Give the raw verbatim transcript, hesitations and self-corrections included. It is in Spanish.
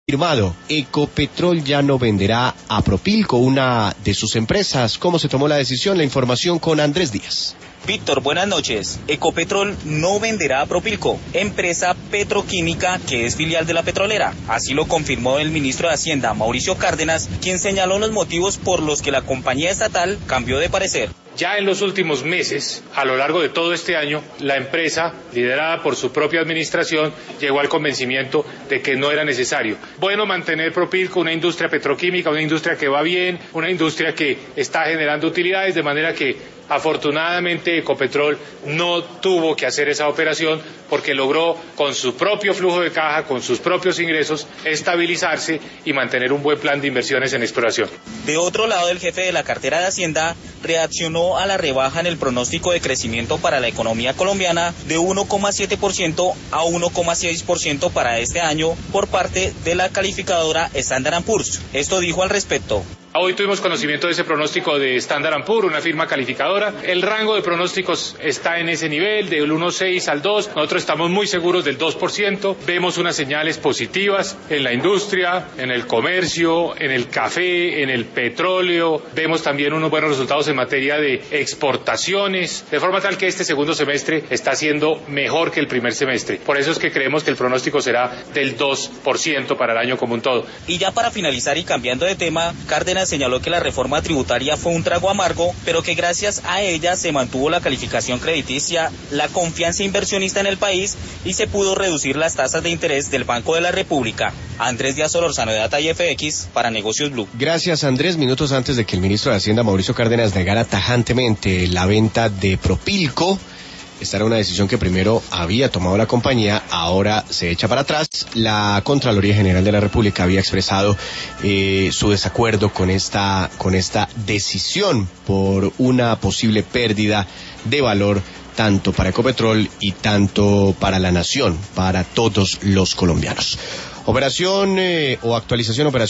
Firmado, Ecopetrol ya no venderá a Propilco, una de sus empresas. ¿Cómo se tomó la decisión? La información con Andrés Díaz. Víctor, buenas noches. Ecopetrol no venderá a Propilco, empresa petroquímica que es filial de la petrolera. Así lo confirmó el ministro de Hacienda, Mauricio Cárdenas, quien señaló los motivos por los que la compañía estatal cambió de parecer. Ya en los últimos meses, a lo largo de todo este año, la empresa, liderada por su propia administración, llegó al convencimiento de que no era necesario. Bueno, mantener Propilco, una industria petroquímica, una industria que va bien, una industria que está generando utilidades, de manera que afortunadamente Ecopetrol no tuvo que hacer esa operación porque logró con su propio flujo de caja, con sus propios ingresos, estabilizarse y mantener un buen plan de inversiones en exploración. De otro lado, el jefe de la cartera de Hacienda reaccionó a la rebaja en el pronóstico de crecimiento para la economía colombiana de uno coma siete por ciento a uno coma seis por ciento para este año por parte de la calificadora Standard and Poor's. Esto dijo al respecto. Hoy tuvimos conocimiento de ese pronóstico de Standard and Poor's, una firma calificadora. El rango de pronósticos está en ese nivel, del uno coma seis al dos. Nosotros estamos muy seguros del dos por ciento. Vemos unas señales positivas en la industria, en el comercio, en el café, en el petróleo. Vemos también unos buenos resultados en materia de exportaciones, de forma tal que este segundo semestre está siendo mejor que el primer semestre. Por eso es que creemos que el pronóstico será del dos por ciento para el año como un todo. Y ya para finalizar y cambiando de tema, Cárdenas señaló que la reforma tributaria fue un trago amargo, pero que gracias a ella se mantuvo la calificación crediticia, la confianza inversionista en el país y se pudo reducir las tasas de interés del Banco de la República. Andrés Díaz Solórzano de Data y F X para Negocios Blue. Gracias, Andrés. Minutos antes de que el ministro de Hacienda, Mauricio Cárdenas, negara tajantemente la venta de Propilco, esta era una decisión que primero había tomado la compañía, ahora se echa para atrás. La Contraloría General de la República había expresado eh, su desacuerdo con esta, con esta decisión por una posible pérdida de valor tanto para Ecopetrol y tanto para la nación, para todos los colombianos. Operación eh, o actualización operación.